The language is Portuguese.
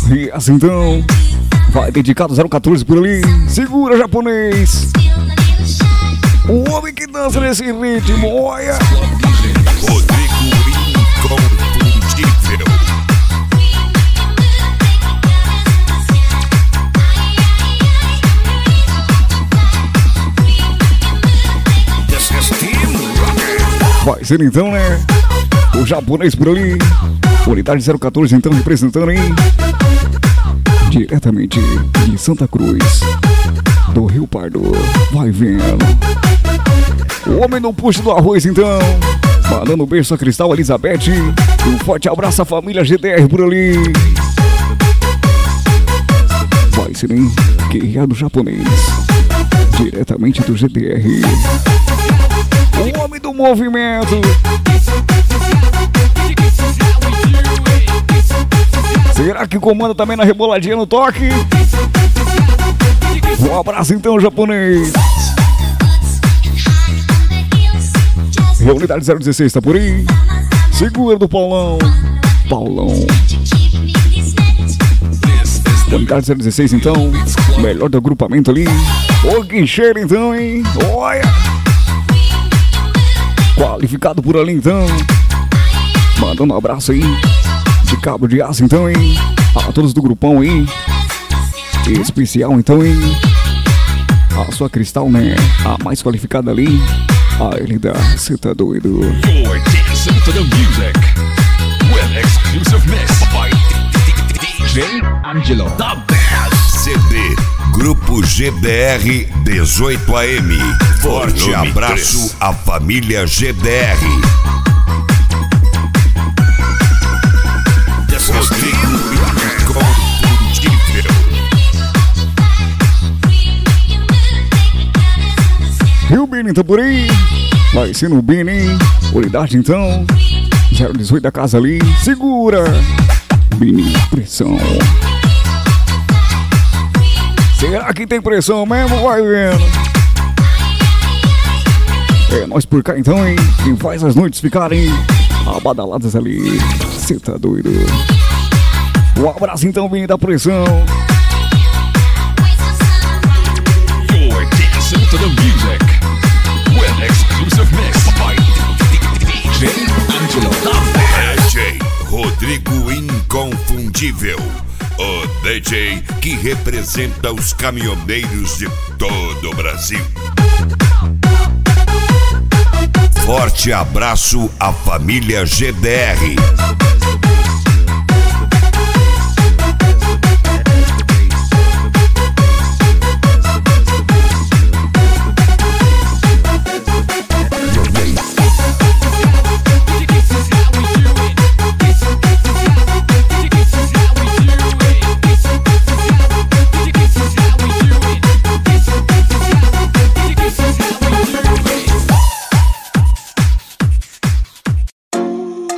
E assim então, vai dedicado 014 por ali. Segura, japonês. O homem que dança nesse ritmo, olha. Rodrigo Inconfundível. Vai ser então, né? O japonês por ali. Unidade 014 então representando, hein? Diretamente de Santa Cruz, do Rio Pardo. Vai vendo. O homem não puxa do arroz então. Mandando um beijo a Cristal Elizabeth. Um forte abraço à família GDR por ali. Vai ser, hein? Guerreado japonês. Diretamente do GDR. O homem do movimento. Será que comanda também na reboladinha no toque? Um abraço então, japonês. Unidade 016 tá por aí. Segura do Paulão. Unidade 016 então. Melhor do agrupamento ali. Ô, guincheiro então, hein? Olha. Qualificado por ali então. Mandando um abraço aí. De cabo de aço então, hein? A todos do grupão aí. Especial então, hein? A sua Cristal, né? A mais qualificada ali. A Elida, cê tá doido. You're dancing to the music with exclusive mix by DJ Angelo. The best CD. Grupo GDR 18AM. Forte abraço à família GDR. E o Bini tá por aí. Vai ser no Bini, hein? Unidade então 018 da casa ali. Segura Bini, pressão. Será que tem pressão mesmo? Vai vendo. É nós por cá então, hein? Quem faz as noites ficarem abadaladas ali. Cê tá doido. Um abraço então, Bini da pressão. You're dancing to the music with exclusive mix by DJ Angelo. DJ Rodrigo Inconfundível. O DJ que representa os caminhoneiros de todo o Brasil. Forte abraço à família GDR.